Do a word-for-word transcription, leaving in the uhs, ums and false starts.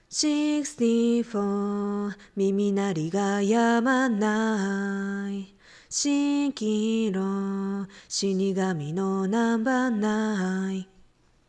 シックスティーフォー 耳鳴りが止まない蜃気楼死神のナンバーナイン